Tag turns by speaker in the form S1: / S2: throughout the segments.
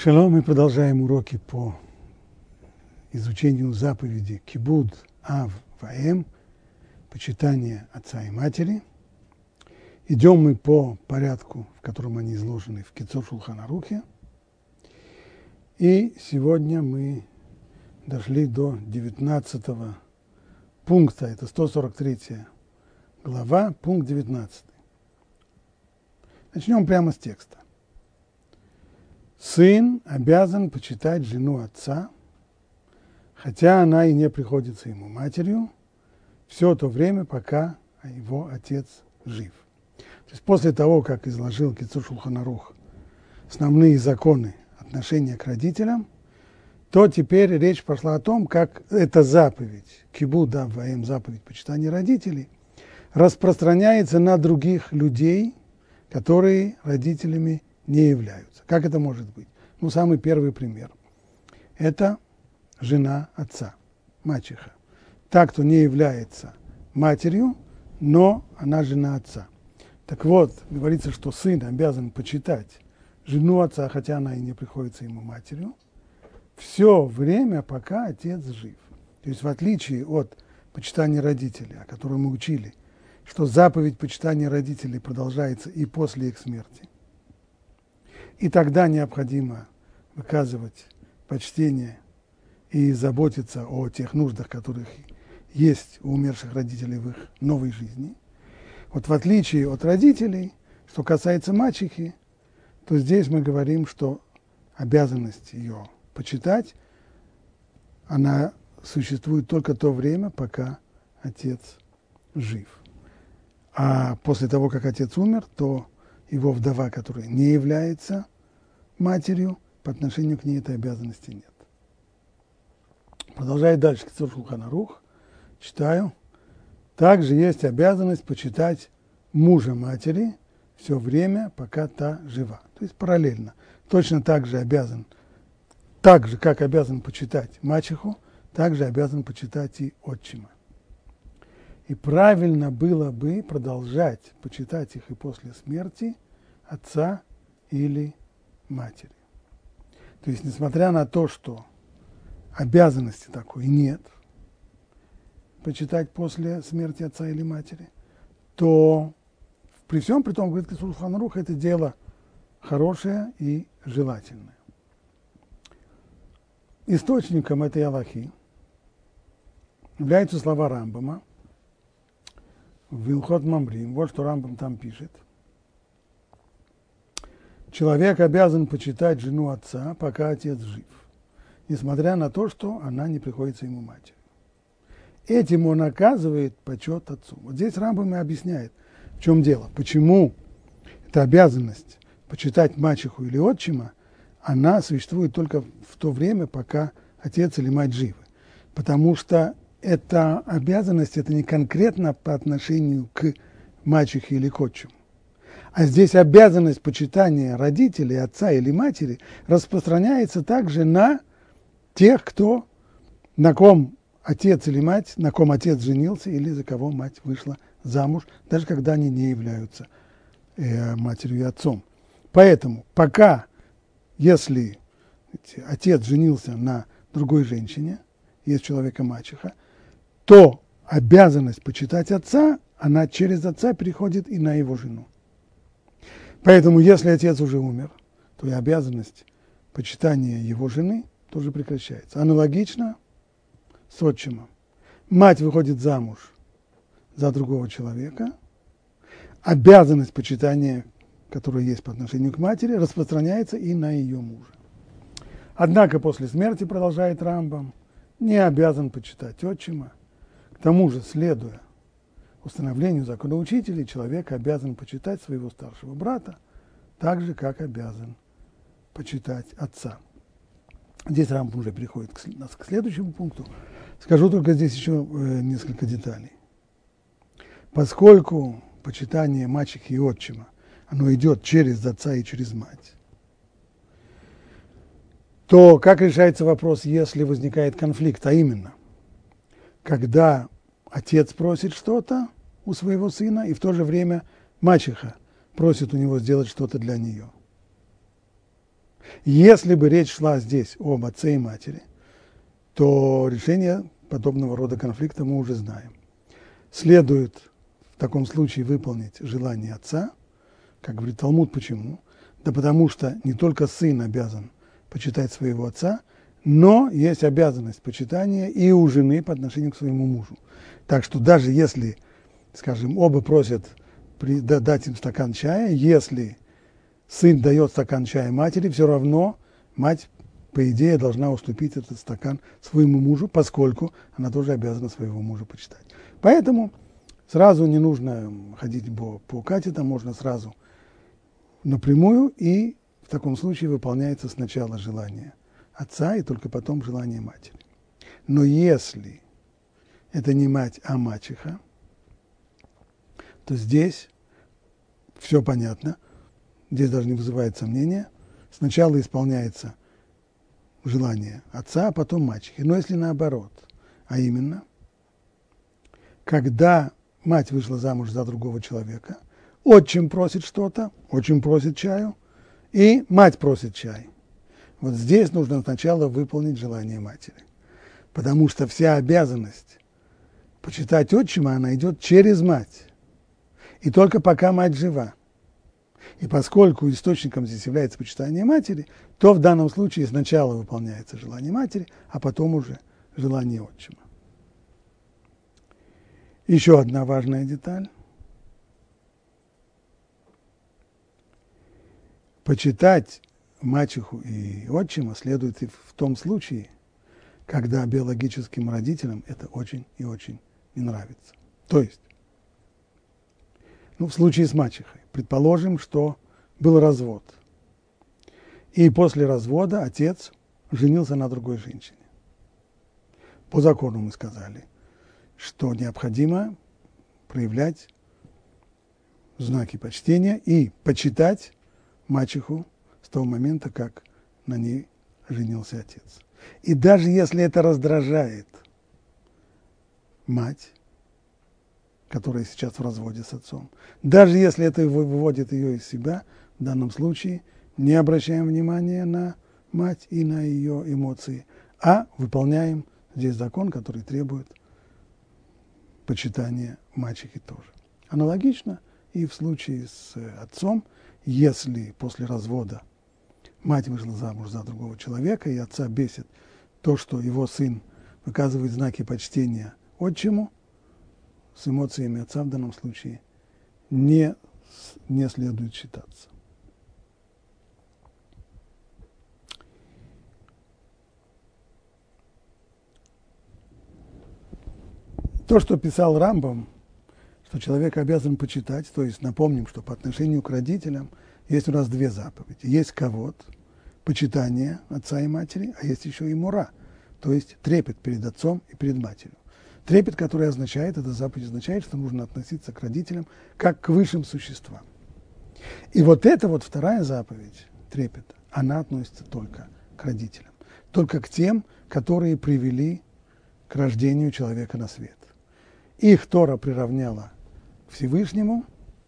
S1: Шалом, мы продолжаем уроки по изучению заповеди Кибуд Ав Ваэм, почитание отца и матери. Идем мы по порядку, в котором они изложены в Кицур Шулхан Арухе. И сегодня мы дошли до 19 пункта, это 143 глава, пункт 19. Начнем прямо с текста. Сын обязан почитать жену отца, хотя она и не приходится ему матерью, все то время, пока его отец жив. То есть после того, как изложил Кицур Шулхан Арух основные законы отношения к родителям, то теперь речь пошла о том, как эта заповедь, Кибуд Ав Ваэм, заповедь почитания родителей, распространяется на других людей, которые родителями не являются. Как это может быть? Ну, самый первый пример. Это жена отца, мачеха. Та, кто не является матерью, но она жена отца. Так вот, говорится, что сын обязан почитать жену отца, хотя она и не приходится ему матерью, все время, пока отец жив. То есть в отличие от почитания родителей, о котором мы учили, что заповедь почитания родителей продолжается и после их смерти, и тогда необходимо выказывать почтение и заботиться о тех нуждах, которых есть у умерших родителей в их новой жизни. Вот в отличие от родителей, что касается мачехи, то здесь мы говорим, что обязанность ее почитать, она существует только то время, пока отец жив. А после того, как отец умер, то его вдова, которая не является матерью, по отношению к ней этой обязанности нет. Продолжает дальше Кицур Шулхан Арух. Читаю. Также есть обязанность почитать мужа матери все время, пока та жива. То есть параллельно. Точно так же обязан, так же, как обязан почитать мачеху, так же обязан почитать и отчима. И правильно было бы продолжать почитать их и после смерти отца или матери. То есть, несмотря на то, что обязанности такой нет почитать после смерти отца или матери, то при всем при том, говорит Кицур Шулхан Арух, это дело хорошее и желательное. Источником этой алахи являются слова Рамбама в Илхот Мамрим. Вот что Рамбам там пишет. Человек обязан почитать жену отца, пока отец жив, несмотря на то, что она не приходится ему матерью. Этим он оказывает почет отцу. Вот здесь Рамбам и объясняет, в чем дело, почему эта обязанность почитать мачеху или отчима, она существует только в то время, пока отец или мать живы. Потому что эта обязанность, это не конкретно по отношению к мачехе или к отчиму. А здесь обязанность почитания родителей, отца или матери распространяется также на тех, кто, на ком отец или мать, на ком отец женился или за кого мать вышла замуж, даже когда они не являются матерью и отцом. Поэтому пока, если отец женился на другой женщине, есть человека мачеха, то обязанность почитать отца, она через отца переходит и на его жену. Поэтому, если отец уже умер, то и обязанность почитания его жены тоже прекращается. Аналогично с отчимом. Мать выходит замуж за другого человека, обязанность почитания, которая есть по отношению к матери, распространяется и на ее мужа. Однако после смерти, продолжает Рамбам, не обязан почитать отчима. К тому же, следуя установлению закона учителей, человек обязан почитать своего старшего брата, так же, как обязан почитать отца. Здесь Рамбам уже переходит к следующему пункту. Скажу только здесь еще несколько деталей. Поскольку почитание мачехи и отчима, оно идет через отца и через мать, то как решается вопрос, если возникает конфликт, а именно, когда отец просит что-то у своего сына, и в то же время мачеха просит у него сделать что-то для нее. Если бы речь шла здесь об отце и матери, то решение подобного рода конфликта мы уже знаем. Следует в таком случае выполнить желание отца, как говорит Талмуд, почему? Да потому что не только сын обязан почитать своего отца, но есть обязанность почитания и у жены по отношению к своему мужу. Так что даже если, скажем, оба просят дать им стакан чая, если сын дает стакан чая матери, все равно мать, по идее, должна уступить этот стакан своему мужу, поскольку она тоже обязана своего мужа почитать. Поэтому сразу не нужно ходить по катетам, можно сразу напрямую, и в таком случае выполняется сначала желание отца и только потом желание матери. Но если это не мать, а мачеха, то здесь все понятно, здесь даже не вызывает сомнения. Сначала исполняется желание отца, а потом мачехи. Но если наоборот, а именно, когда мать вышла замуж за другого человека, отчим просит что-то, отчим просит чаю, и мать просит чай. Вот здесь нужно сначала выполнить желание матери, потому что вся обязанность почитать отчима, она идет через мать, и только пока мать жива. И поскольку источником здесь является почитание матери, то в данном случае сначала выполняется желание матери, а потом уже желание отчима. Еще одна важная деталь. Почитать мачеху и отчима следует и в том случае, когда биологическим родителям это очень и очень не нравится. То есть, в случае с мачехой, предположим, что был развод, и после развода отец женился на другой женщине. По закону мы сказали, что необходимо проявлять знаки почтения и почитать мачеху с того момента, как на ней женился отец. И даже если это раздражает мать, которая сейчас в разводе с отцом, даже если это выводит ее из себя, в данном случае не обращаем внимания на мать и на ее эмоции, а выполняем здесь закон, который требует почитания мачехи тоже. Аналогично и в случае с отцом, если после развода мать вышла замуж за другого человека, и отца бесит то, что его сын выказывает знаки почтения отчиму, с эмоциями отца в данном случае не следует считаться. То, что писал Рамбам, что человек обязан почитать, то есть напомним, что по отношению к родителям есть у нас две заповеди. Есть кавод, почитание отца и матери, а есть еще и мура, то есть трепет перед отцом и перед матерью. Трепет, который означает, эта заповедь означает, что нужно относиться к родителям как к высшим существам. И вот эта вот вторая заповедь, трепет, она относится только к родителям, только к тем, которые привели к рождению человека на свет. Их Тора приравняла к Всевышнему,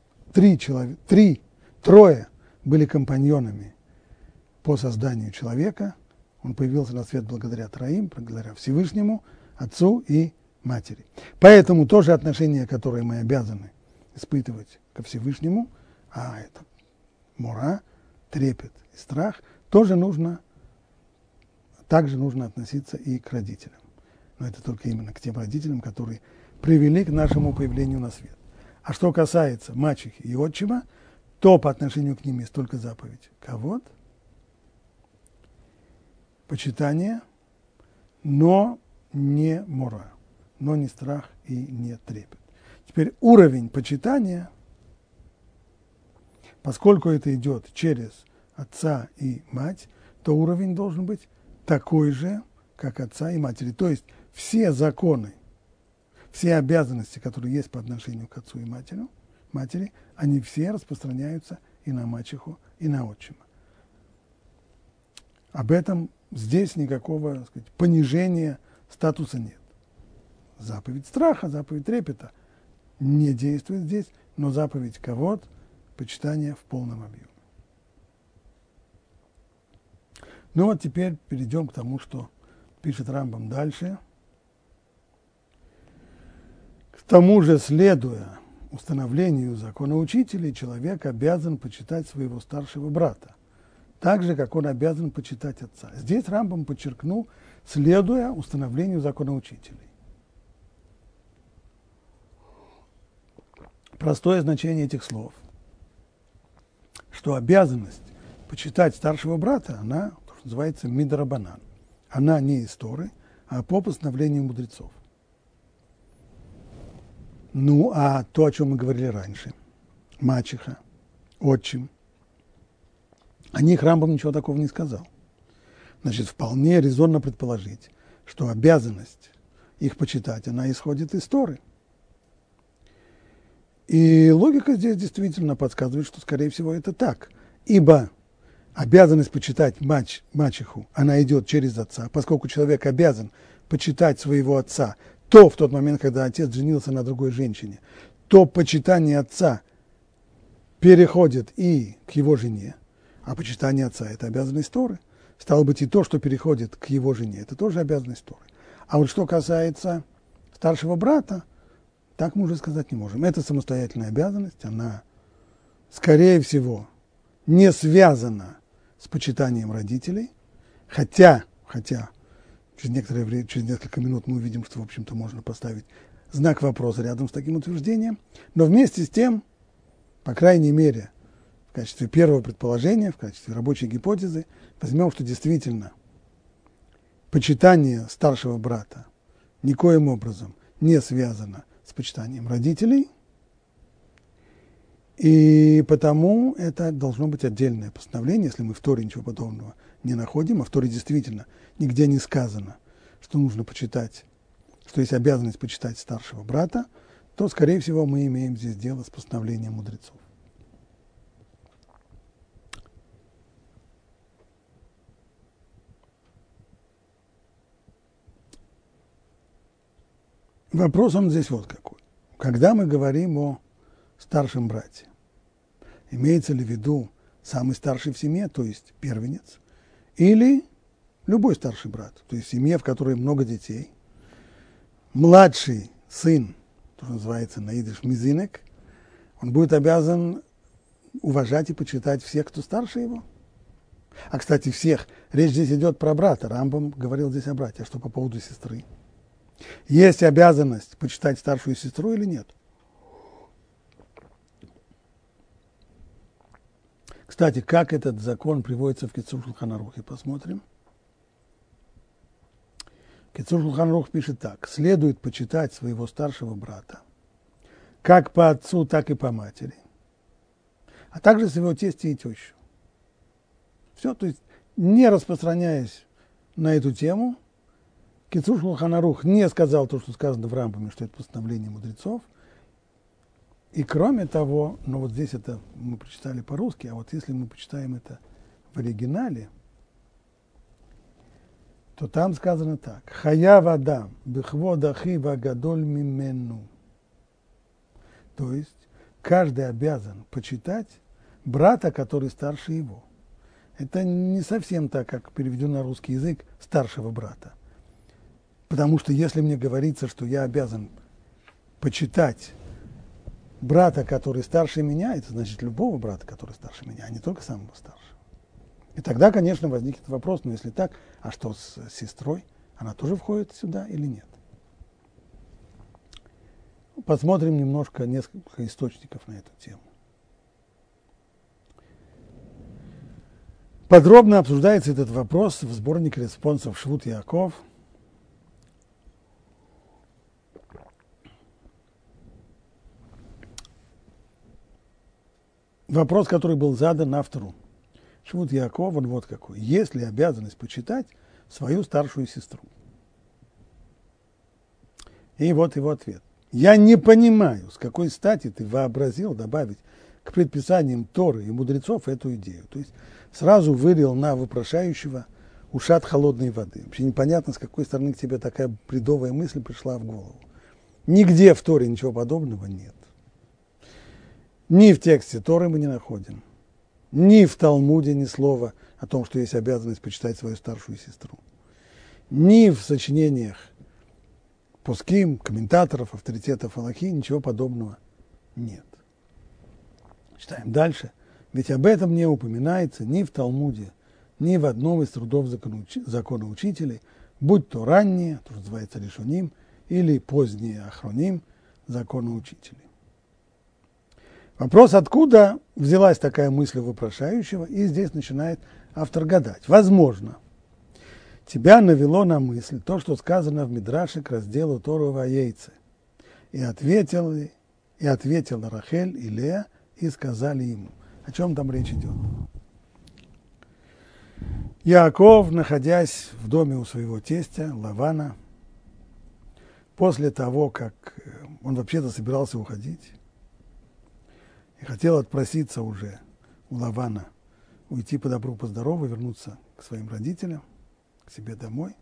S1: трое были компаньонами по созданию человека, он появился на свет благодаря троим, благодаря Всевышнему, Отцу и Матери. Поэтому то же отношение, которое мы обязаны испытывать ко Всевышнему, а это мура, трепет и страх, также нужно относиться и к родителям. Но это только именно к тем родителям, которые привели к нашему появлению на свет. А что касается мачехи и отчима, то по отношению к ним есть только заповедь кавод, почитание, но не мура, но не страх и не трепет. Теперь уровень почитания, поскольку это идет через отца и мать, то уровень должен быть такой же, как отца и матери. То есть все законы, все обязанности, которые есть по отношению к отцу и матери, они все распространяются и на мачеху, и на отчима. Об этом здесь никакого, так сказать, понижения статуса нет. Заповедь страха, заповедь трепета не действует здесь, но заповедь кавод, почитание в полном объеме. Ну вот теперь перейдем к тому, что пишет Рамбам дальше. К тому же, следуя установлению закона учителей, человек обязан почитать своего старшего брата, так же, как он обязан почитать отца. Здесь Рамбам подчеркнул, следуя установлению закона учителей. Простое значение этих слов, что обязанность почитать старшего брата, она, то, что называется, мидрабанан. Она не из Торы, а по постановлению мудрецов. Ну, а то, о чем мы говорили раньше, мачеха, отчим, о них Рамбам ничего такого не сказал. Значит, вполне резонно предположить, что обязанность их почитать, она исходит из Торы. И логика здесь действительно подсказывает, что, скорее всего, это так. Ибо обязанность почитать мачеху, она идет через отца. Поскольку человек обязан почитать своего отца, то в тот момент, когда отец женился на другой женщине, то почитание отца переходит и к его жене, а почитание отца – это обязанность Торы. Стало быть, и то, что переходит к его жене, это тоже обязанность Торы. А вот что касается старшего брата, так мы уже сказать не можем. Это самостоятельная обязанность, она, скорее всего, не связана с почитанием родителей, хотя через некоторое время, через несколько минут мы увидим, что, в общем-то, можно поставить знак вопроса рядом с таким утверждением, но вместе с тем, по крайней мере, в качестве первого предположения, в качестве рабочей гипотезы, возьмем, что действительно почитание старшего брата никоим образом не связано с почитанием родителей, и потому это должно быть отдельное постановление, если мы в Торе ничего подобного не находим, а в Торе действительно нигде не сказано, что нужно почитать, что есть обязанность почитать старшего брата, то, скорее всего, мы имеем здесь дело с постановлением мудрецов. Вопрос он здесь вот какой. Когда мы говорим о старшем брате, имеется ли в виду самый старший в семье, то есть первенец, или любой старший брат, то есть в семье, в которой много детей, младший сын, то, что называется на идиш мизинек, он будет обязан уважать и почитать всех, кто старше его. А, кстати, всех. Речь здесь идет про брата. Рамбам говорил здесь о брате. А что по поводу сестры? Есть обязанность почитать старшую сестру или нет? Кстати, как этот закон приводится в Кицур Шулхан Арухе, посмотрим. Кицур Шулхан Арух пишет так. Следует почитать своего старшего брата, как по отцу, так и по матери, а также своего тестя и тещу. Все, то есть, не распространяясь на эту тему, Кицур Шулхан Арух не сказал то, что сказано в Рамбаме, что это постановление мудрецов. И кроме того, ну вот здесь это мы прочитали по-русски, а вот если мы почитаем это в оригинале, то там сказано так. Хаяв адам бихвод ахи вагадоль мименну. То есть каждый обязан почитать брата, который старше его. Это не совсем так, как переведен на русский язык старшего брата. Потому что если мне говорится, что я обязан почитать брата, который старше меня, это значит любого брата, который старше меня, а не только самого старшего. И тогда, конечно, возникнет вопрос, ну если так, а что с сестрой? Она тоже входит сюда или нет? Посмотрим несколько источников на эту тему. Подробно обсуждается этот вопрос в сборнике респонсов Швуд Яаков. Вопрос, который был задан автору Швуд Яаков, он вот какой. Есть ли обязанность почитать свою старшую сестру? И вот его ответ. Я не понимаю, с какой стати ты вообразил добавить к предписаниям Торы и мудрецов эту идею. То есть сразу вылил на вопрошающего ушат холодной воды. Вообще непонятно, с какой стороны к тебе такая бредовая мысль пришла в голову. Нигде в Торе ничего подобного нет. Ни в тексте Торы мы не находим, ни в Талмуде ни слова, о том, что есть обязанность почитать свою старшую сестру. Ни в сочинениях пуским, комментаторов, авторитетов Алахи ничего подобного нет. Читаем дальше. Ведь об этом не упоминается ни в Талмуде, ни в одном из трудов законоучителей, будь то ранние, то, что называется Ришоним, или поздние Ахроним, законоучителей. Вопрос, откуда взялась такая мысль у вопрошающего, и здесь начинает автор гадать. Возможно, тебя навело на мысль то, что сказано в Мидраше к разделу Тору Ваейце. И ответила Рахель и Лея, и сказали ему. О чем там речь идет? Яаков, находясь в доме у своего тестя Лавана, после того, как он вообще-то собирался уходить и хотел отпроситься уже у Лавана, уйти по добру, по здорову, вернуться к своим родителям, к себе домой,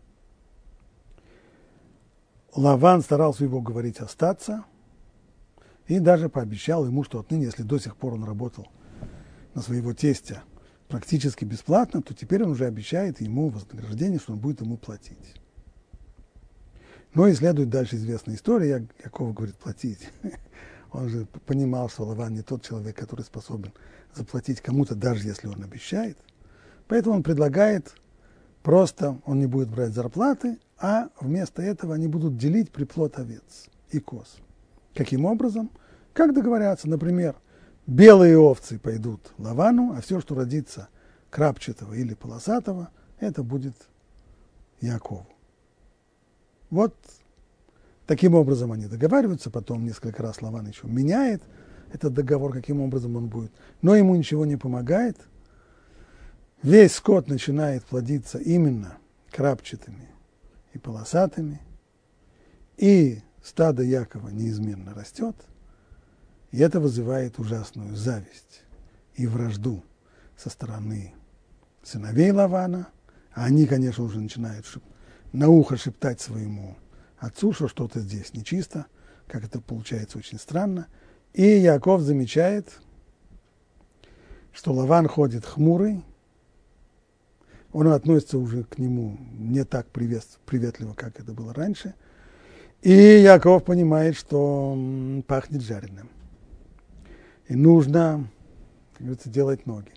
S1: Лаван старался его говорить остаться и даже пообещал ему, что отныне, если до сих пор он работал на своего тестя практически бесплатно, то теперь он уже обещает ему вознаграждение, что он будет ему платить. Но и следует дальше известная история, Яаков говорит платить. Он же понимал, что Лаван не тот человек, который способен заплатить кому-то, даже если он обещает. Поэтому он предлагает просто, он не будет брать зарплаты, а вместо этого они будут делить приплод овец и коз. Каким образом? Как договорятся, например, белые овцы пойдут Лавану, а все, что родится крапчатого или полосатого, это будет Яакову. Вот таким образом они договариваются, потом несколько раз Лаван еще меняет этот договор, каким образом он будет, но ему ничего не помогает. Весь скот начинает плодиться именно крапчатыми и полосатыми, и стадо Якова неизменно растет, и это вызывает ужасную зависть и вражду со стороны сыновей Лавана, а они, конечно, уже начинают на ухо шептать своему отцу, что что-то здесь нечисто, как это получается очень странно. И Яаков замечает, что Лаван ходит хмурый, он относится уже к нему не так приветливо, как это было раньше, и Яаков понимает, что пахнет жареным. И нужно, как говорится, делать ноги.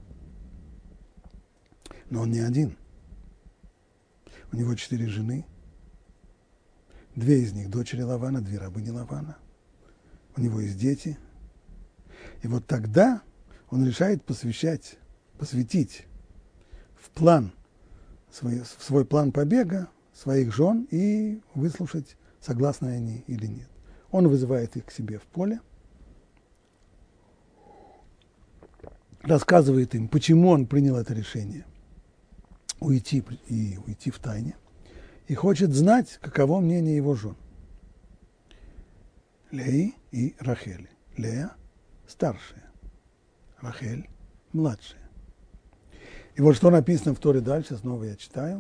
S1: Но он не один. У него 4 жены. 2 из них дочери Лавана, 2 рабыни Лавана. У него есть дети. И вот тогда он решает посвятить в свой план побега своих жен и выслушать, согласны они или нет. Он вызывает их к себе в поле, рассказывает им, почему он принял это решение уйти в тайне, и хочет знать, каково мнение его жен. Леи и Рахели. Лея – старшая, Рахель – младшая. И вот что написано в Торе дальше, снова я читаю.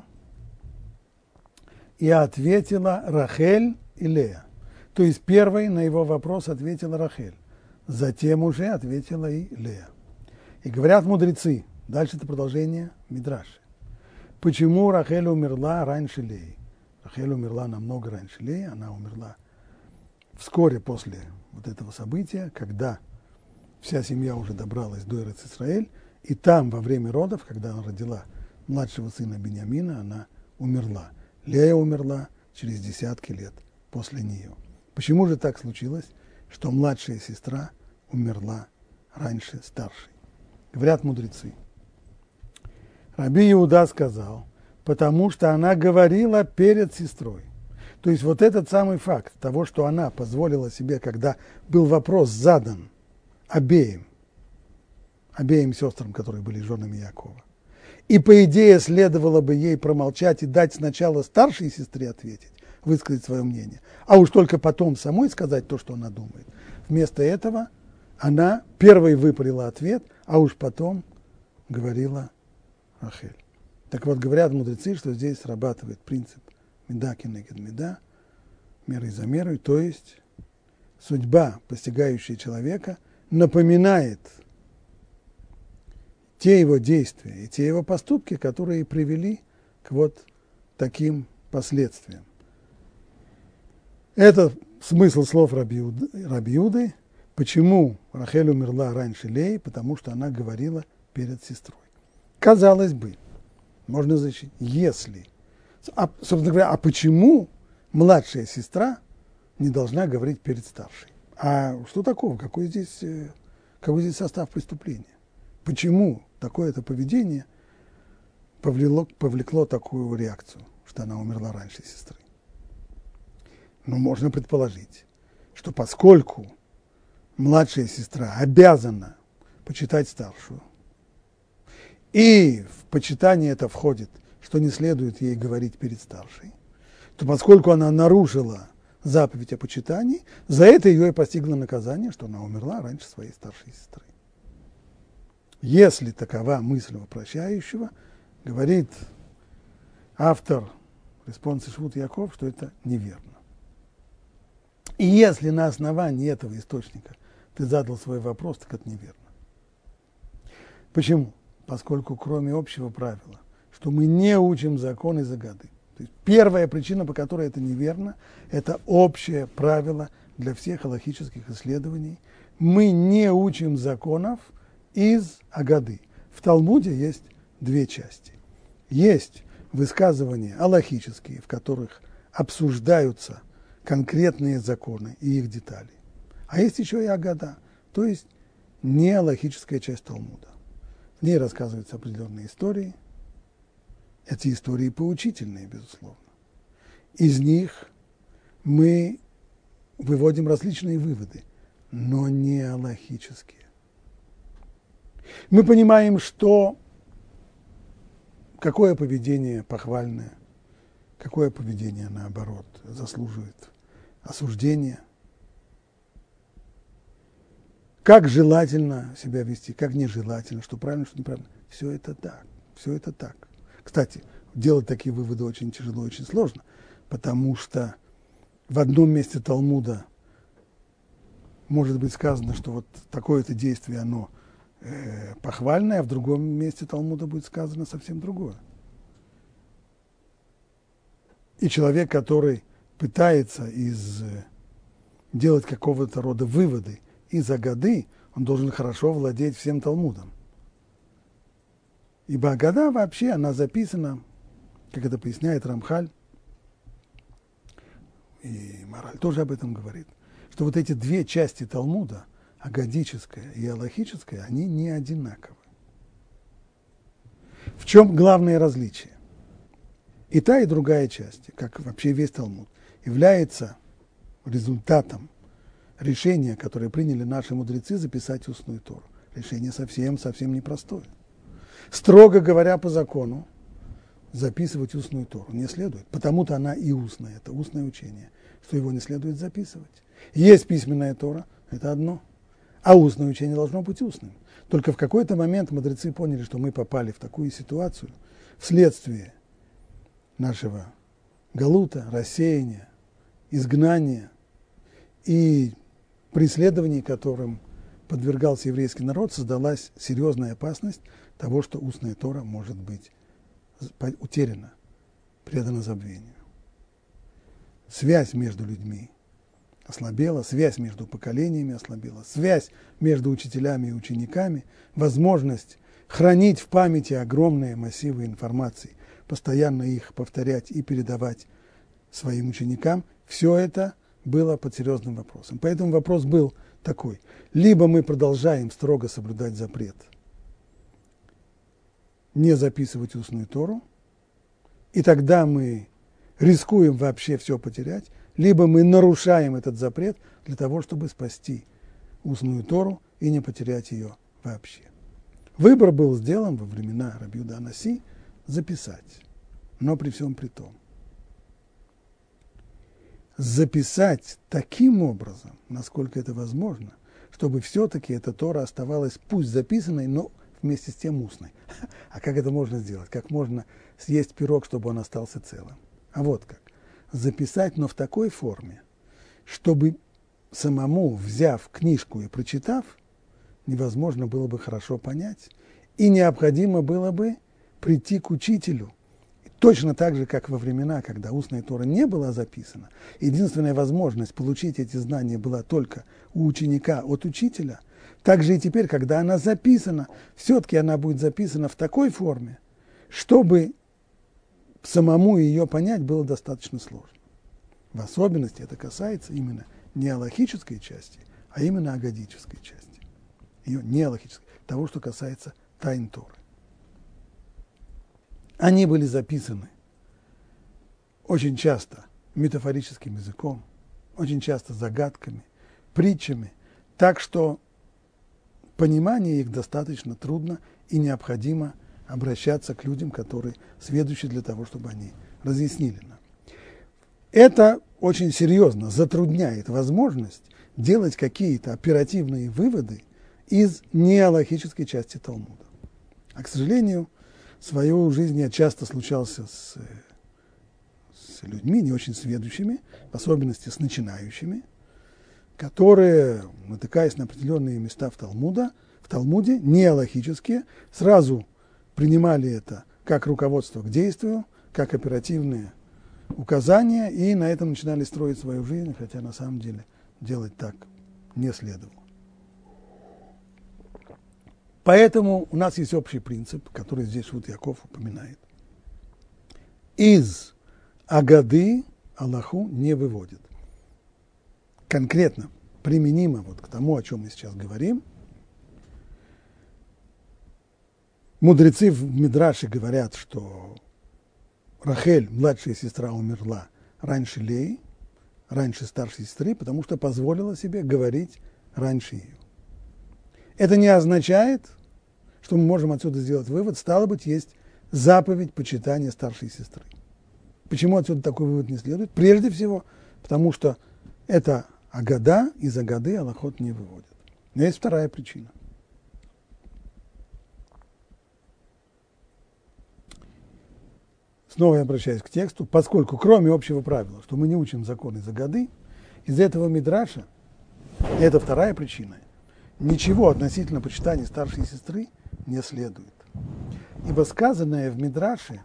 S1: И ответила Рахель и Лея. То есть первой на его вопрос ответила Рахель, затем уже ответила и Лея. И говорят мудрецы, дальше это продолжение Мидраши, почему Рахель умерла раньше Леи. Рахель умерла намного раньше Леи, она умерла вскоре после вот этого события, когда вся семья уже добралась до Эрец-Исраэль, и там во время родов, когда она родила младшего сына Биньямина, она умерла. Лея умерла через десятки лет после нее. Почему же так случилось, что младшая сестра умерла раньше старшей? Говорят мудрецы. Раби Иуда сказал, потому что она говорила перед сестрой. То есть вот этот самый факт того, что она позволила себе, когда был вопрос задан обеим сестрам, которые были женами Яакова, и по идее следовало бы ей промолчать и дать сначала старшей сестре ответить, высказать свое мнение, а уж только потом самой сказать то, что она думает. Вместо этого она первой выпалила ответ, а уж потом говорила Рахель. Так вот, говорят мудрецы, что здесь срабатывает принцип меда кенегед меда, мерой за мерой, то есть судьба, постигающая человека, напоминает те его действия и те его поступки, которые привели к вот таким последствиям. Это смысл слов Раби Юды. Почему Рахель умерла раньше Леи? Потому что она говорила перед сестрой. Казалось бы, можно защитить, если... собственно говоря, а почему младшая сестра не должна говорить перед старшей? А что такого? Какой здесь состав преступления? Почему такое-то поведение повлекло такую реакцию, что она умерла раньше сестры? Но можно предположить, что поскольку младшая сестра обязана почитать старшую, и в почитание это входит, что не следует ей говорить перед старшей, то поскольку она нарушила заповедь о почитании, за это ее и постигло наказание, что она умерла раньше своей старшей сестры. Если такова мысль вопрощающего, говорит автор респонса Швуд Яков, что это неверно. И если на основании этого источника ты задал свой вопрос, так это неверно. Почему? Поскольку кроме общего правила, что мы не учим закон из Агады. То есть первая причина, по которой это неверно, это общее правило для всех галахических исследований. Мы не учим законов из Агады. В Талмуде есть две части. Есть высказывания алахические, в которых обсуждаются конкретные законы и их детали. А есть еще и Агада, то есть не алахическая часть Талмуда. В ней рассказываются определенные истории. Эти истории поучительные, безусловно. Из них мы выводим различные выводы, но не алахические. Мы понимаем, что какое поведение похвальное, какое поведение, наоборот, заслуживает осуждения, как желательно себя вести, как нежелательно, что правильно, что неправильно. Все это так, все это так. Кстати, делать такие выводы очень тяжело, очень сложно, потому что в одном месте Талмуда может быть сказано, что вот такое-то действие, оно похвальное, а в другом месте Талмуда будет сказано совсем другое. И человек, который пытается делать какого-то рода выводы из Агады, он должен хорошо владеть всем Талмудом. Ибо Агада вообще, она записана, как это поясняет Рамхаль, и Мораль тоже об этом говорит, что вот эти две части Талмуда, агадическая и алахическая, они не одинаковы. В чем главное различие? И та, и другая часть, как вообще весь Талмуд, является результатом решения, которое приняли наши мудрецы, записать устную Тору. Решение совсем непростое. Строго говоря, по закону, записывать устную Тору не следует. Потому-то она и устная, это устное учение, что его не следует записывать. Есть письменная Тора, это одно, а устное учение должно быть устным. Только в какой-то момент мудрецы поняли, что мы попали в такую ситуацию вследствие нашего галута, рассеяния, изгнания и преследований, которым подвергался еврейский народ, создалась серьезная опасность того, что устная Тора может быть утеряна, предана забвению. Связь между людьми ослабела, связь между поколениями ослабела, связь между учителями и учениками, возможность хранить в памяти огромные массивы информации, постоянно их повторять и передавать своим ученикам, все это было под серьезным вопросом. Поэтому вопрос был такой: либо мы продолжаем строго соблюдать запрет не записывать устную Тору, и тогда мы рискуем вообще все потерять, либо мы нарушаем этот запрет для того, чтобы спасти устную Тору и не потерять ее вообще. Выбор был сделан во времена Раби Юда ха-Наси записать, но при всем при том. Записать таким образом, насколько это возможно, чтобы все-таки эта Тора оставалась пусть записанной, но вместе с тем устной. А как это можно сделать? Как можно съесть пирог, чтобы он остался целым? А вот как. Записать, но в такой форме, чтобы самому, взяв книжку и прочитав, невозможно было бы хорошо понять, и необходимо было бы прийти к учителю. Точно так же, как во времена, когда устная Тора не была записана, единственная возможность получить эти знания была только у ученика от учителя, так же и теперь, когда она записана, все-таки она будет записана в такой форме, чтобы самому ее понять было достаточно сложно. В особенности это касается именно не алахической части, а именно агадической части. Ее не алахической, того, что касается тайн Торы. Они были записаны очень часто метафорическим языком, очень часто загадками, притчами, так что понимание их достаточно трудно и необходимо обращаться к людям, которые сведущи для того, чтобы они разъяснили нам. Это очень серьезно затрудняет возможность делать какие-то оперативные выводы из неалахической части Талмуда. А, к сожалению, в свою жизнь я часто случался с людьми, не очень сведущими, в особенности с начинающими, которые, натыкаясь на определенные места в Талмуде, неалахические, сразу принимали это как руководство к действию, как оперативные указания, и на этом начинали строить свою жизнь, хотя на самом деле делать так не следовало. Поэтому у нас есть общий принцип, который здесь Швуд Яков упоминает. Из Агады Аллаху не выводит. Конкретно, применимо вот к тому, о чем мы сейчас говорим, мудрецы в Мидраше говорят, что Рахель, младшая сестра, умерла раньше Леи, раньше старшей сестры, потому что позволила себе говорить раньше ее. Это не означает, что мы можем отсюда сделать вывод, стало быть, есть заповедь почитания старшей сестры. Почему отсюда такой вывод не следует? Прежде всего, потому что это Агада, из Агады Алахот не выводит. Но есть вторая причина. Снова я обращаюсь к тексту, поскольку кроме общего правила, что мы не учим закон из Агады, из этого Мидраша, и это вторая причина, ничего относительно почитания старшей сестры не следует. Ибо сказанное в Мидраше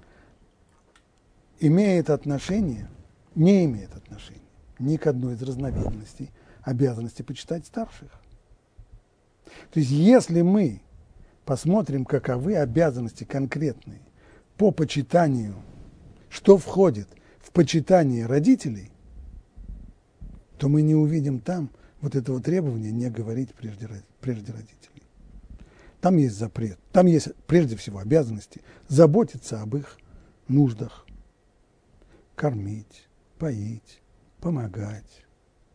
S1: не имеет отношения ни к одной из разновидностей обязанности почитать старших. То есть если мы посмотрим, каковы обязанности конкретные по почитанию, что входит в почитание родителей, то мы не увидим там вот этого требования не говорить прежде родителей. Там есть запрет, там есть прежде всего обязанности заботиться об их нуждах, кормить, поить, помогать.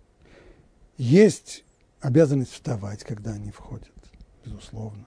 S1: Есть обязанность вставать, когда они входят, безусловно.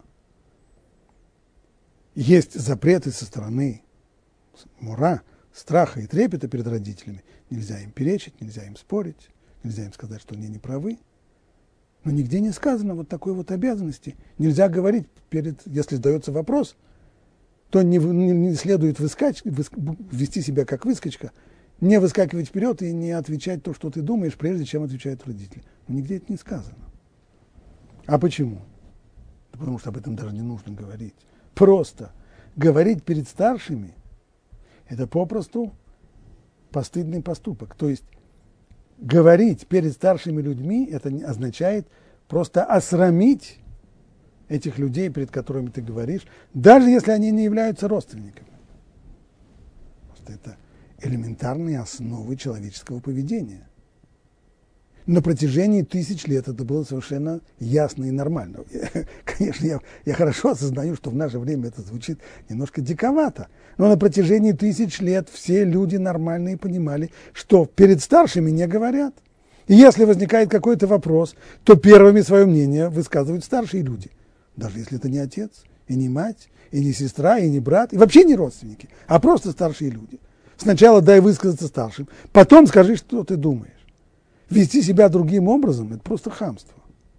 S1: Есть запреты со стороны мура, страха и трепета перед родителями. Нельзя им перечить, нельзя им спорить, нельзя им сказать, что они не правы. Но нигде не сказано вот такой вот обязанности. Нельзя говорить, если задается вопрос, то не следует вести себя как выскочка, не выскакивать вперед и не отвечать то, что ты думаешь, прежде чем отвечают родители. Но нигде это не сказано. А почему? Да потому что об этом даже не нужно говорить. Просто говорить перед старшими – это попросту постыдный поступок. То есть говорить перед старшими людьми – это означает просто осрамить этих людей, перед которыми ты говоришь, даже если они не являются родственниками. Просто это элементарные основы человеческого поведения. На протяжении тысяч лет это было совершенно ясно и нормально. Конечно, я хорошо осознаю, что в наше время это звучит немножко диковато, но на протяжении тысяч лет все люди нормальные понимали, что перед старшими не говорят. И если возникает какой-то вопрос, то первыми свое мнение высказывают старшие люди. Даже если это не отец, и не мать, и не сестра, и не брат, и вообще не родственники, а просто старшие люди. Сначала дай высказаться старшим, потом скажи, что ты думаешь. Вести себя другим образом – это просто хамство.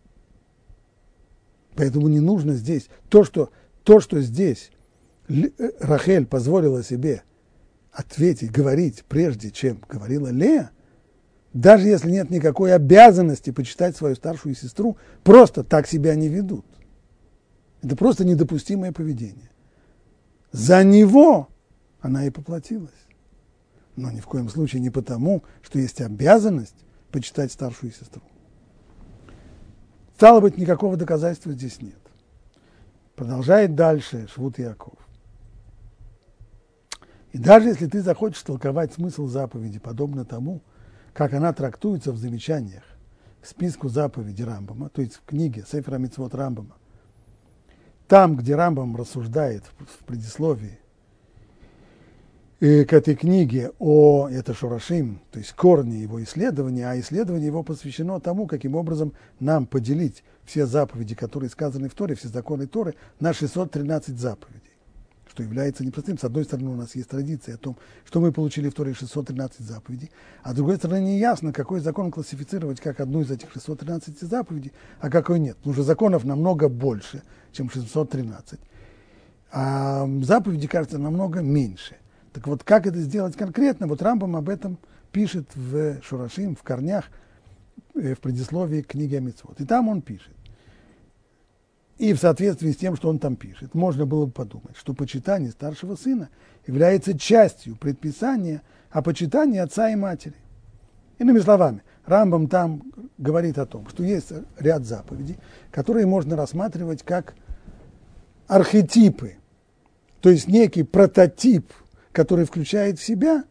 S1: Поэтому не нужно здесь то, что здесь Рахель позволила себе ответить, говорить, прежде чем говорила Лея, даже если нет никакой обязанности почитать свою старшую сестру, просто так себя не ведут. Это просто недопустимое поведение. За него она и поплатилась. Но ни в коем случае не потому, что есть обязанность почитать старшую сестру. Стало быть, никакого доказательства здесь нет. Продолжает дальше Швуд Яков. И даже если ты захочешь толковать смысл заповеди подобно тому, как она трактуется в замечаниях к списку заповедей Рамбама, то есть в книге Сефер ха-Мицвот Рамбама, там, где Рамбам рассуждает в предисловии к этой книге это Шорашим, то есть корни его исследования, а исследование его посвящено тому, каким образом нам поделить все заповеди, которые сказаны в Торе, все законы Торы, на 613 заповедей, что является непростым. С одной стороны, у нас есть традиция о том, что мы получили в Торе 613 заповедей, а с другой стороны, не ясно, какой закон классифицировать как одну из этих 613 заповедей, а какой нет. Потому что законов намного больше, чем 613, а заповедей, кажется, намного меньше. Так вот, как это сделать конкретно? Вот Рамбам об этом пишет в Шурашим, в корнях, в предисловии к книге Мицвот. И там он пишет. И в соответствии с тем, что он там пишет, можно было бы подумать, что почитание старшего сына является частью предписания о почитании отца и матери. Иными словами, Рамбам там говорит о том, что есть ряд заповедей, которые можно рассматривать как архетипы, то есть некий прототип, который включает в себя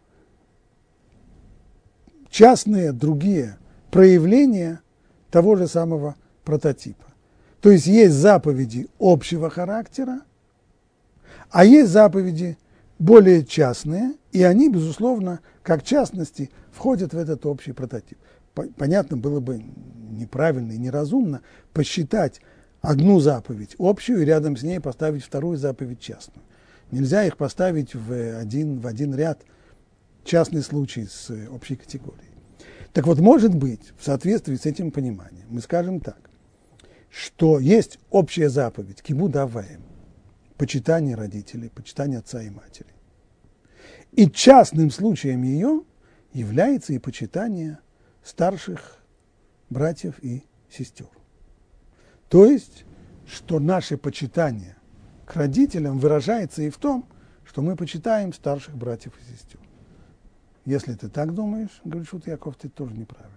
S1: частные другие проявления того же самого прототипа. То есть есть заповеди общего характера, а есть заповеди более частные, и они, безусловно, как частности, входят в этот общий прототип. Понятно, было бы неправильно и неразумно посчитать одну заповедь общую и рядом с ней поставить вторую заповедь частную. Нельзя их поставить в один ряд, частный случай с общей категорией. Так вот, может быть, в соответствии с этим пониманием, мы скажем так, что есть общая заповедь кибуд ав ваэм, почитание родителей, почитание отца и матери. И частным случаем ее является и почитание старших братьев и сестер. То есть, что наше почитание к родителям выражается и в том, что мы почитаем старших братьев и сестер. Если ты так думаешь, говорит Швуд Яков, ты тоже неправильно.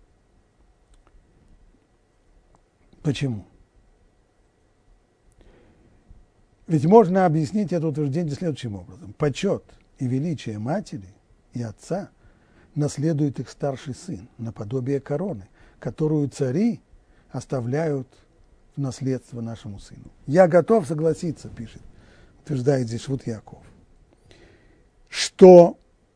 S1: Почему? Ведь можно объяснить это утверждение следующим образом. Почет и величие матери и отца наследует их старший сын, наподобие короны, которую цари оставляют в наследство нашему сыну. Я готов согласиться, пишет, утверждает здесь Швуд Яков, что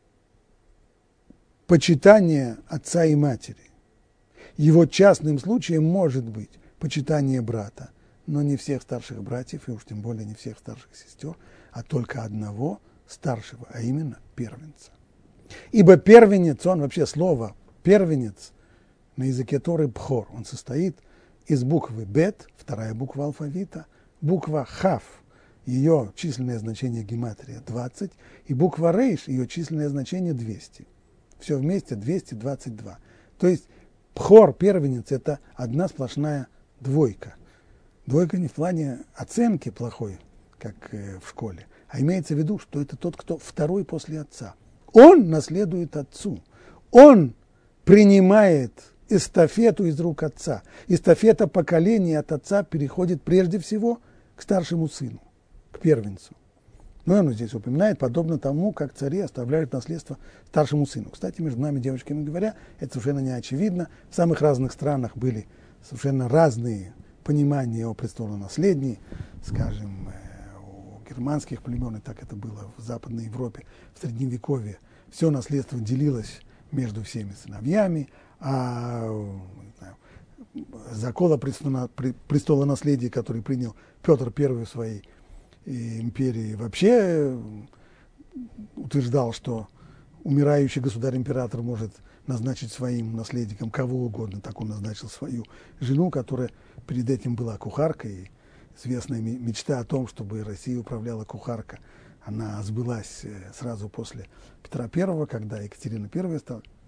S1: почитание отца и матери, его частным случаем может быть почитание брата, но не всех старших братьев, и уж тем более не всех старших сестер, а только одного старшего, а именно первенца. Ибо первенец, он вообще слово первенец на языке Торы бхор, он состоит из буквы бет, вторая буква алфавита, буква хав, ее численное значение гематрия 20, и буква рейш, ее численное значение 200. Все вместе 222. То есть бхор, первенец, это одна сплошная двойка. Двойка не в плане оценки плохой, как в школе, а имеется в виду, что это тот, кто второй после отца. Он наследует отцу. Он принимает эстафету из рук отца. Эстафета поколения от отца переходит прежде всего к старшему сыну, к первенцу. Но он здесь упоминает, подобно тому, как цари оставляют наследство старшему сыну. Кстати, между нами, девочками говоря, это совершенно не очевидно. В самых разных странах были совершенно разные понимания о престолонаследии. Скажем, у германских племен, и так это было в Западной Европе, в Средневековье, все наследство делилось между всеми сыновьями, а закон о престолонаследии, который принял Петр I в своей империи, вообще утверждал, что умирающий государь-император может назначить своим наследником кого угодно. Так он назначил свою жену, которая перед этим была кухаркой. Известная мечта о том, чтобы Россией управляла кухарка, она сбылась сразу после Петра I, когда Екатерина I стала.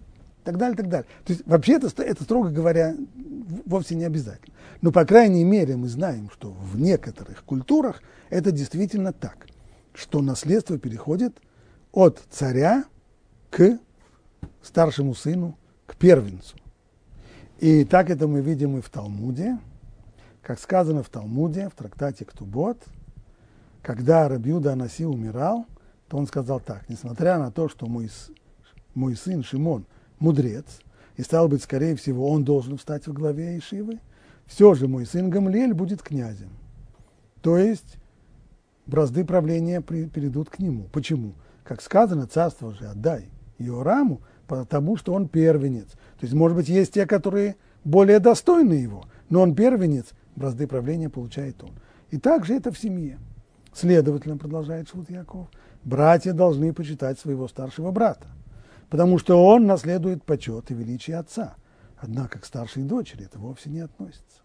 S1: так далее, так далее. То есть вообще это, строго говоря, вовсе не обязательно. Но, по крайней мере, мы знаем, что в некоторых культурах это действительно так, что наследство переходит от царя к старшему сыну, к первенцу. И так это мы видим и в Талмуде, как сказано в Талмуде, в трактате Ктубот, когда Раби Юда Анаси умирал, то он сказал так: несмотря на то, что мой сын Шимон мудрец, и стало быть, скорее всего, он должен встать во главе Ешивы, все же мой сын Гамлиэль будет князем. То есть бразды правления перейдут к нему. Почему? Как сказано, царство же отдай Иораму, потому что он первенец. То есть, может быть, есть те, которые более достойны его, но он первенец, бразды правления получает он. И также это в семье. Следовательно, продолжает Швуд Яков, братья должны почитать своего старшего брата, потому что он наследует почет и величие отца. Однако к старшей дочери это вовсе не относится.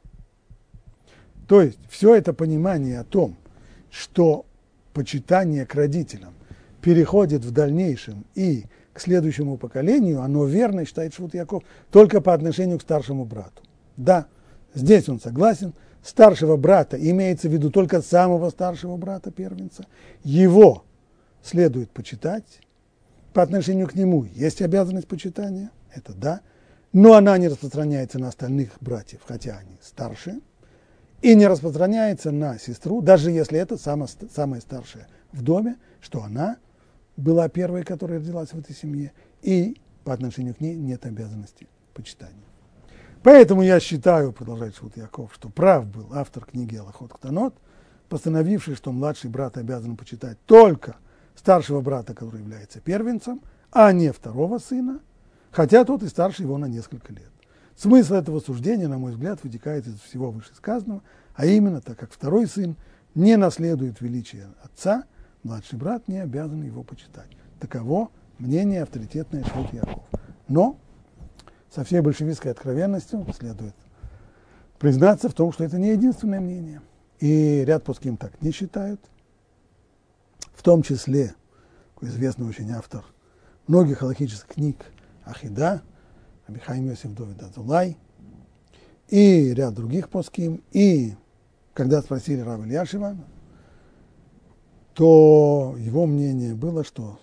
S1: То есть все это понимание о том, что почитание к родителям переходит в дальнейшем и к следующему поколению, оно верно, считает Швуд Яков, только по отношению к старшему брату. Да, здесь он согласен, старшего брата имеется в виду только самого старшего брата, первенца, его следует почитать, по отношению к нему есть обязанность почитания, это да, но она не распространяется на остальных братьев, хотя они старше, и не распространяется на сестру, даже если это самая старшая в доме, что она была первой, которая родилась в этой семье, и по отношению к ней нет обязанности почитания. Поэтому я считаю, продолжает Швуд Яков, что прав был автор книги Алахот Ктанот, постановивший, что младший брат обязан почитать только старшего брата, который является первенцем, а не второго сына, хотя тот и старше его на несколько лет. Смысл этого суждения, на мой взгляд, вытекает из всего вышесказанного, а именно, так как второй сын не наследует величие отца, младший брат не обязан его почитать. Таково мнение авторитетное Швуд Яков. Но со всей большевистской откровенностью следует признаться в том, что это не единственное мнение. И ряд поским так не считают. В том числе, такой известный очень автор многих халахических книг Ахида, Раби Хаим Йосеф Довид Азулай, и ряд других поским. И когда спросили Рава Ильяшева, то его мнение было, что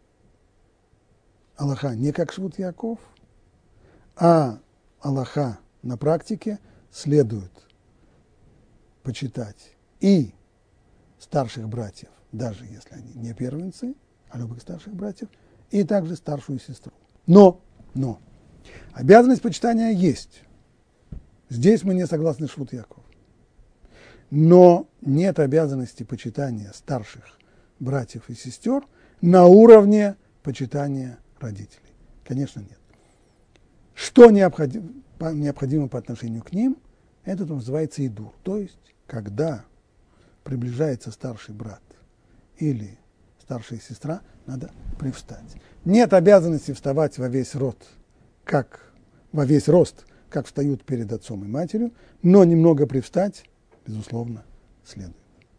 S1: Алаха не как Швуд Яков, а Алаха на практике следует почитать и старших братьев, даже если они не первенцы, а любых старших братьев, и также старшую сестру. Но обязанность почитания есть. Здесь мы не согласны с Швуд Яков. Но нет обязанности почитания старших братьев и сестер на уровне почитания родителей. Конечно, нет. Что необходимо по отношению к ним, это называется идур. То есть, когда приближается старший брат или старшая сестра, надо привстать. Нет обязанности вставать во весь рост, как встают перед отцом и матерью, но немного привстать, безусловно, следует.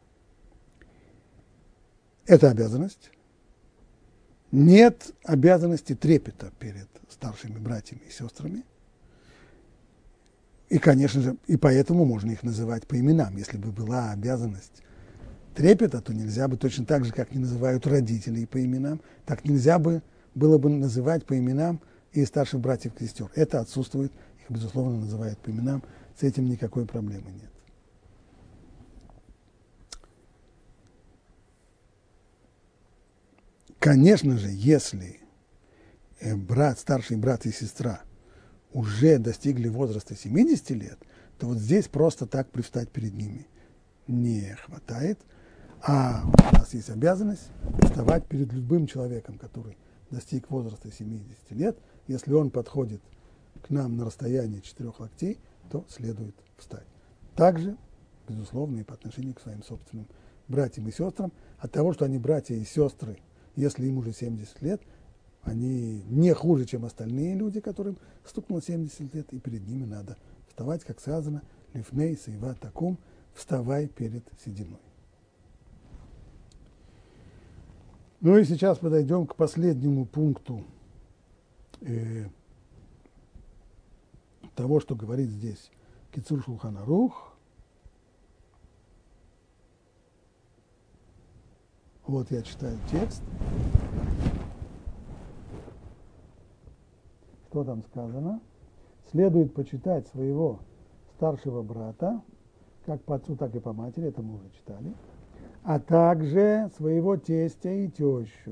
S1: Это обязанность. Нет обязанности трепета перед старшими братьями и сестрами. И, конечно же, и поэтому можно их называть по именам. Если бы была обязанность трепета, то нельзя бы точно так же, как не называют родителей по именам, так нельзя было бы называть по именам и старших братьев и сестер. Это отсутствует, их, безусловно, называют по именам, с этим никакой проблемы нет. Конечно же, если старший брат и сестра уже достигли возраста 70 лет, то вот здесь просто так привстать перед ними не хватает, а у нас есть обязанность вставать перед любым человеком, который достиг возраста 70 лет. Если он подходит к нам на расстояние 4 локтей, то следует встать. Также, безусловно, и по отношению к своим собственным братьям и сестрам, от того, что они братья и сестры, если им уже 70 лет, они не хуже, чем остальные люди, которым стукнуло 70 лет, и перед ними надо вставать, как сказано, лифней сейва такум, вставай перед сединой. Ну и сейчас подойдем к последнему пункту того, что говорит здесь Кицур Шулхан Арух. Вот я читаю текст. Что там сказано? Следует почитать своего старшего брата, как по отцу, так и по матери, это мы уже читали, а также своего тестя и тещу.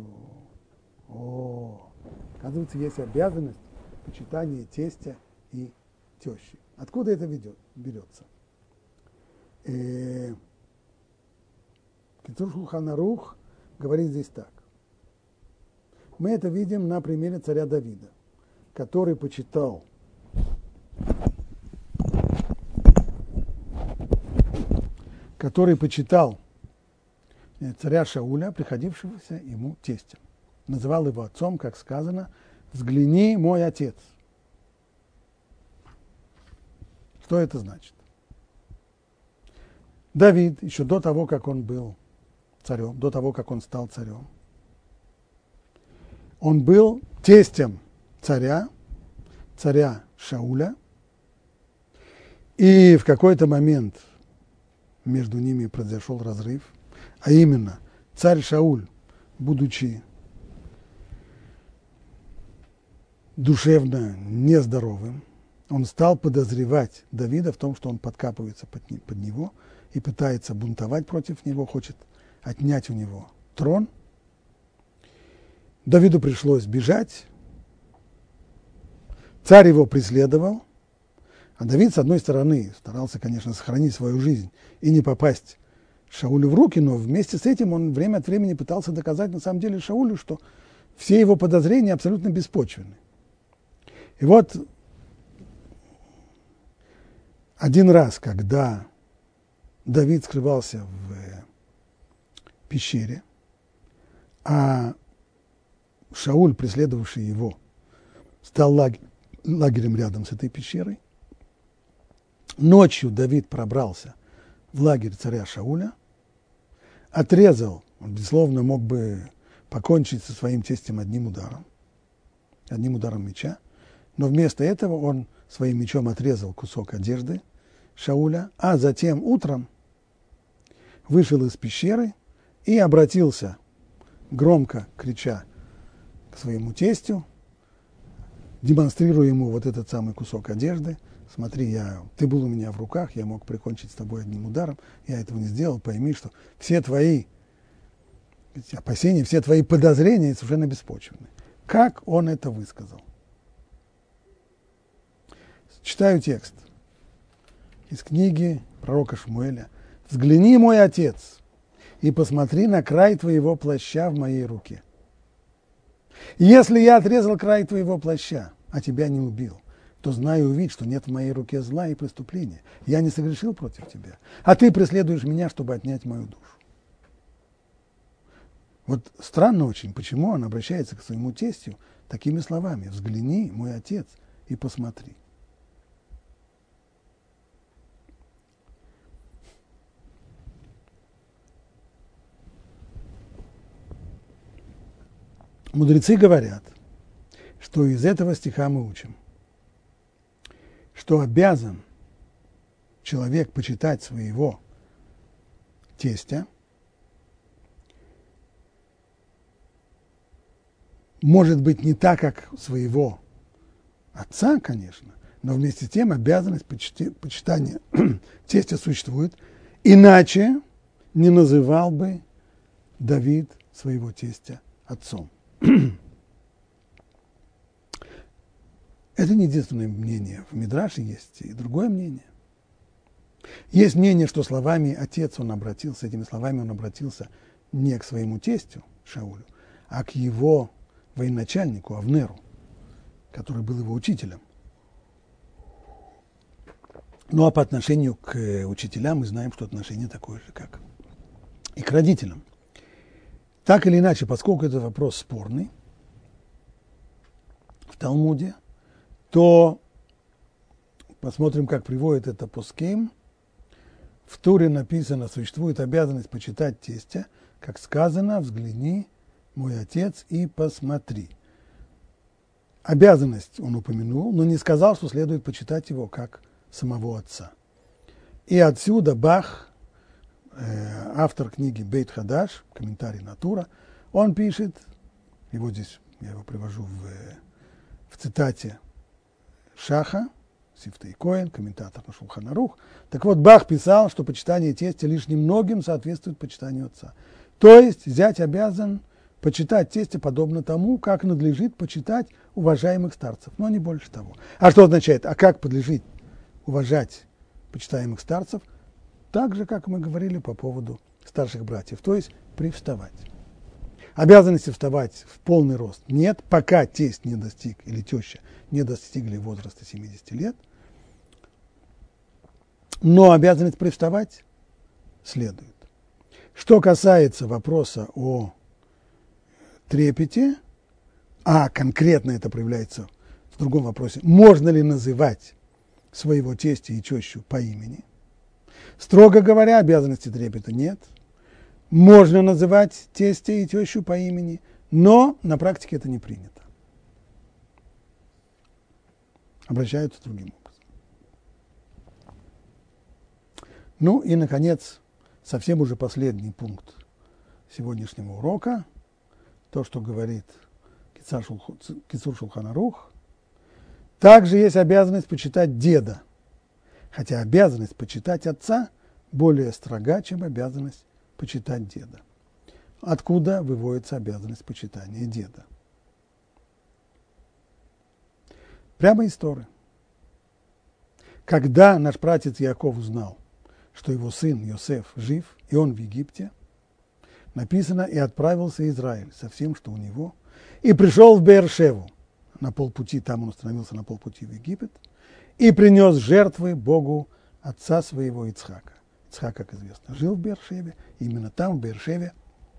S1: Оказывается, есть обязанность почитания тестя и тещи. Откуда это берется? Кицур Шулхан Арух говорит здесь так. Мы это видим на примере царя Давида, который почитал царя Шауля, приходившегося ему тестем. Называл его отцом, как сказано, «Взгляни, мой отец». Что это значит? Давид, еще до того, как он был царем, до того, как он стал царем, он был тестем царя Шауля, и в какой-то момент между ними произошел разрыв, а именно царь Шауль, будучи душевно нездоровым, он стал подозревать Давида в том, что он подкапывается под него и пытается бунтовать против него, хочет отнять у него трон. Давиду пришлось бежать, царь его преследовал, а Давид, с одной стороны, старался, конечно, сохранить свою жизнь и не попасть Шаулю в руки, но вместе с этим он время от времени пытался доказать на самом деле Шаулю, что все его подозрения абсолютно беспочвенны. И вот один раз, когда Давид скрывался в пещере, а Шауль, преследовавший его, стал лагерем рядом с этой пещерой, ночью Давид пробрался в лагерь царя Шауля, отрезал, он, безусловно, мог бы покончить со своим тестем одним ударом меча, но вместо этого он своим мечом отрезал кусок одежды Шауля, а затем утром вышел из пещеры и обратился, громко крича к своему тестю, демонстрируя ему вот этот самый кусок одежды: смотри, ты был у меня в руках, я мог прикончить с тобой одним ударом, я этого не сделал, пойми, что все твои опасения, все твои подозрения совершенно беспочвенны. Как он это высказал? Читаю текст из книги пророка Шмуэля. «Взгляни, мой отец, и посмотри на край твоего плаща в моей руке. Если я отрезал край твоего плаща, а тебя не убил, то знай и увидь, что нет в моей руке зла и преступления. Я не согрешил против тебя, а ты преследуешь меня, чтобы отнять мою душу». Вот странно очень, почему он обращается к своему тестю такими словами: «Взгляни, мой отец, и посмотри». Мудрецы говорят, что из этого стиха мы учим, что обязан человек почитать своего тестя, может быть, не так, как своего отца, конечно, но вместе с тем обязанность почитания тестя существует, иначе не называл бы Давид своего тестя отцом. Это не единственное мнение. В Мидраше есть и другое мнение. Есть мнение, что словами отец он обратился, этими словами он обратился не к своему тестю Шаулю, а к его военачальнику Авнеру, который был его учителем. Ну а по отношению к учителям мы знаем, что отношение такое же, как и к родителям. Так или иначе, поскольку это вопрос спорный в Талмуде, то посмотрим, как приводит это Поским. В Туре написано: существует обязанность почитать тестя, как сказано: взгляни, мой отец, и посмотри. обязанность он упомянул, но не сказал, что следует почитать его как самого отца. И отсюда Бах, автор книги Бейт Хадаш, комментарий на Тура, он пишет, и вот здесь я его привожу в цитате Шаха, Сифтей Коэн, комментатор на Шулхан Арух. Так вот, Бах писал, что почитание тестя лишь немногим соответствует почитанию отца. То есть зять обязан почитать тестя подобно тому, как надлежит почитать уважаемых старцев, но не больше того. А что означает? А как подлежит уважать почитаемых старцев? Так же, как мы говорили по поводу старших братьев, то есть привставать. Обязанности вставать в полный рост нет, пока тесть не достиг или теща не достигли возраста 70 лет, но обязанность привставать следует. Что касается вопроса о трепете, а конкретно это проявляется в другом вопросе, можно ли называть своего тестя и тещу по имени, строго говоря, обязанности трепета нет. Можно называть тестя и тещу по имени, но на практике это не принято. Обращаются другим образом. Ну и, наконец, совсем уже последний пункт сегодняшнего урока, то, что говорит Кицур Шулхан Арух. Также есть обязанность почитать деда, хотя обязанность почитать отца более строга, чем обязанность почитать деда. Откуда выводится обязанность почитания деда? Прямо из Торы. Когда наш пратец Яков узнал, что его сын Йосеф жив, и он в Египте, написано, и отправился Израиль со всем, что у него, и пришел в Беэр-Шеву, на полпути, там он остановился на полпути в Египет, и принес жертвы Богу отца своего Ицхака. Ицхак, как известно, жил в Беэр-Шеве, именно там, в Беэр-Шеве,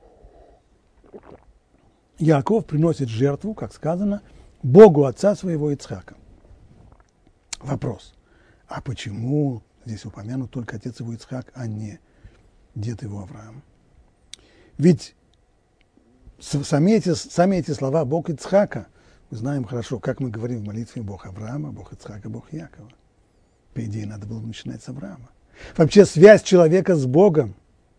S1: Яков приносит жертву, как сказано, Богу отца своего Ицхака. Вопрос, а почему здесь упомянут только отец его Ицхак, а не дед его Авраам? Ведь сами эти слова Бог Ицхака, мы знаем хорошо, как мы говорим в молитве, Бог Авраама, Бог Ицхака, Бог Якова. По идее, надо было начинать с Авраама. Вообще связь человека с Богом,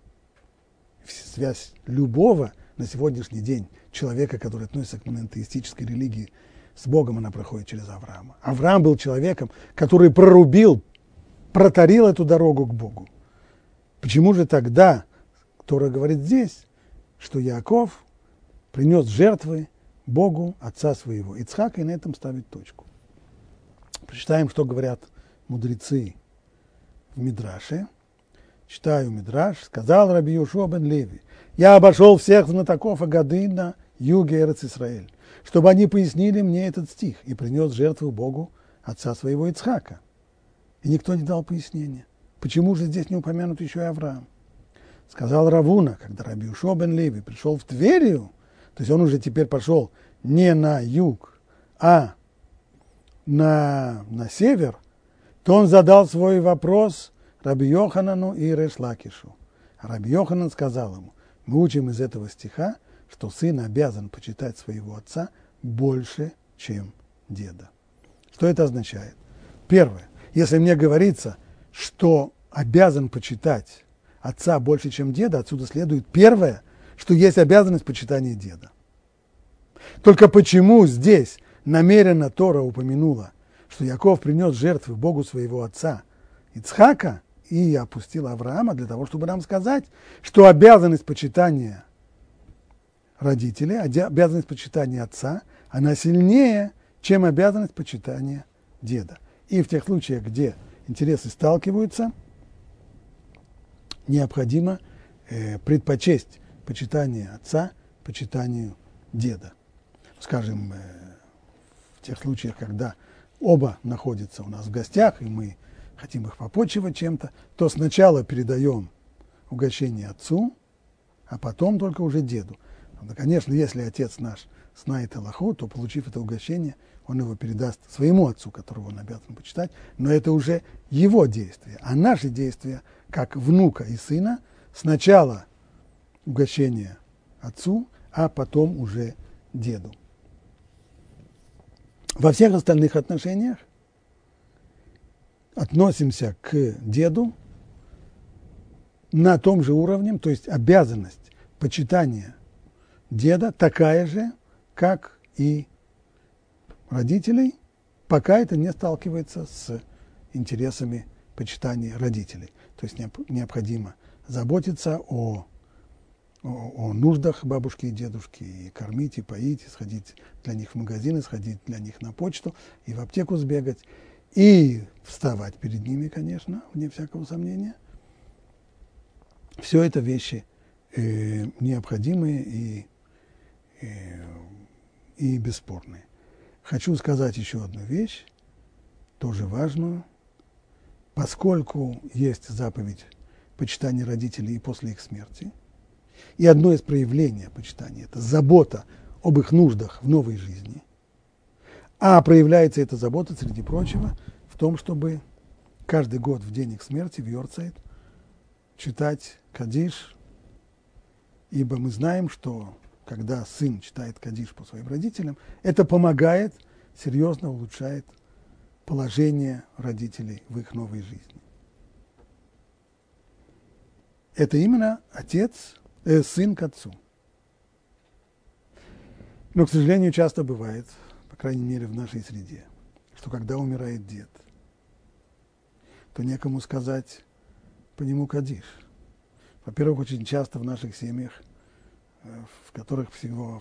S1: связь любого на сегодняшний день человека, который относится к монотеистической религии, с Богом она проходит через Авраама. Авраам был человеком, который протарил эту дорогу к Богу. Почему же тогда Тора говорит здесь, что Яков принес жертвы Богу отца своего Ицхака, и на этом ставит точку? Прочитаем, что говорят мудрецы в Мидраше. Читаю Мидраш. Сказал Раби Йошуа бен Леви: я обошел всех знатоков Агады на юге Эрец-Исраэль, чтобы они пояснили мне этот стих, и принес жертву Богу отца своего Ицхака. И никто не дал пояснения. Почему же здесь не упомянут еще и Авраам? Сказал Равуна, когда Раби Йошуа бен Леви пришел в Тверию, то есть он уже теперь пошел не на юг, а на север, то он задал свой вопрос Раби Йоханану и Реш Лакишу. А Раби Йоханан сказал ему: мы учим из этого стиха, что сын обязан почитать своего отца больше, чем деда. Что это означает? Первое. Если мне говорится, что обязан почитать отца больше, чем деда, отсюда следует первое, что есть обязанность почитания деда. Только почему здесь намеренно Тора упомянула, что Яков принес жертвы Богу своего отца Ицхака и опустил Авраама, для того, чтобы нам сказать, что обязанность почитания родителей, обязанность почитания отца, она сильнее, чем обязанность почитания деда. И в тех случаях, где интересы сталкиваются, необходимо предпочесть почитание отца почитанию деда. Скажем, в тех случаях, когда оба находятся у нас в гостях, и мы хотим их попотчевать чем-то, то сначала передаем угощение отцу, а потом только уже деду. Но, конечно, если отец наш знает Алаху, то, получив это угощение, он его передаст своему отцу, которого он обязан почитать, но это уже его действие. А наши действия, как внука и сына, сначала угощение отцу, а потом уже деду. Во всех остальных отношениях относимся к деду на том же уровне, то есть обязанность почитания деда такая же, как и родителей, пока это не сталкивается с интересами почитания родителей. То есть необходимо заботиться о нуждах бабушки и дедушки, и кормить, и поить, и сходить для них в магазин, и сходить для них на почту, и в аптеку сбегать, и вставать перед ними, конечно, вне всякого сомнения. Все это вещи необходимые и бесспорные. Хочу сказать еще одну вещь, тоже важную. Поскольку есть заповедь почитания родителей и после их смерти, и одно из проявлений почитания – это забота об их нуждах в новой жизни, а проявляется эта забота, среди прочего, в том, чтобы каждый год в день их смерти, в Йорцайт, читать Кадиш, ибо мы знаем, что когда сын читает Кадиш по своим родителям, это помогает, серьезно улучшает положение родителей в их новой жизни. Это именно сын к отцу. Но, к сожалению, часто бывает, по крайней мере в нашей среде, что когда умирает дед, то некому сказать по нему Кадиш. Во-первых, очень часто в наших семьях, в которых всего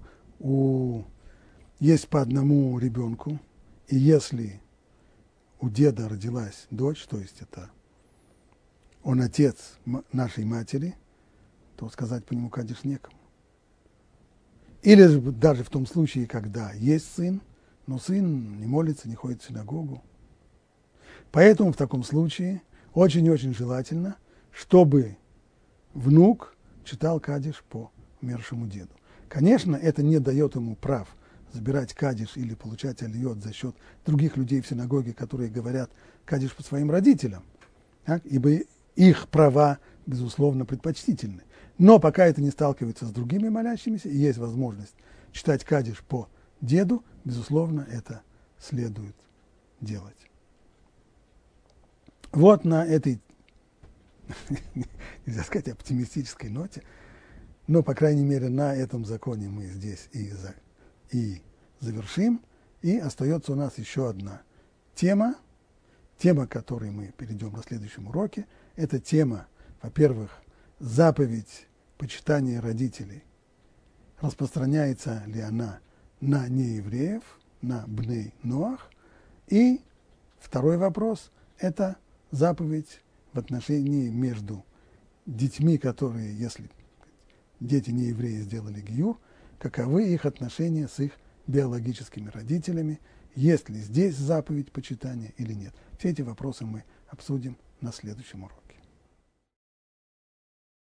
S1: есть по одному ребенку, и если у деда родилась дочь, то есть это он отец нашей матери, то сказать по нему Кадиш некому. Или даже в том случае, когда есть сын, но сын не молится, не ходит в синагогу. Поэтому в таком случае очень-очень желательно, чтобы внук читал Кадиш по умершему деду. Конечно, это не дает ему прав забирать Кадиш или получать алиот за счет других людей в синагоге, которые говорят Кадиш по своим родителям, так? Ибо их права, безусловно, предпочтительны. Но пока это не сталкивается с другими молящимися, и есть возможность читать Кадиш по деду, безусловно, это следует делать. Вот на этой, нельзя сказать, оптимистической ноте, но, по крайней мере, на этом законе мы здесь и завершим. И остается у нас еще одна тема, к которой мы перейдем на следующем уроке. Это тема, во-первых, заповедь почитания родителей. Распространяется ли она на неевреев, на бней Ноах? И второй вопрос – это заповедь в отношении между детьми, которые, если дети неевреи сделали гиюр, каковы их отношения с их биологическими родителями, есть ли здесь заповедь почитания или нет. Все эти вопросы мы обсудим на следующем уроке.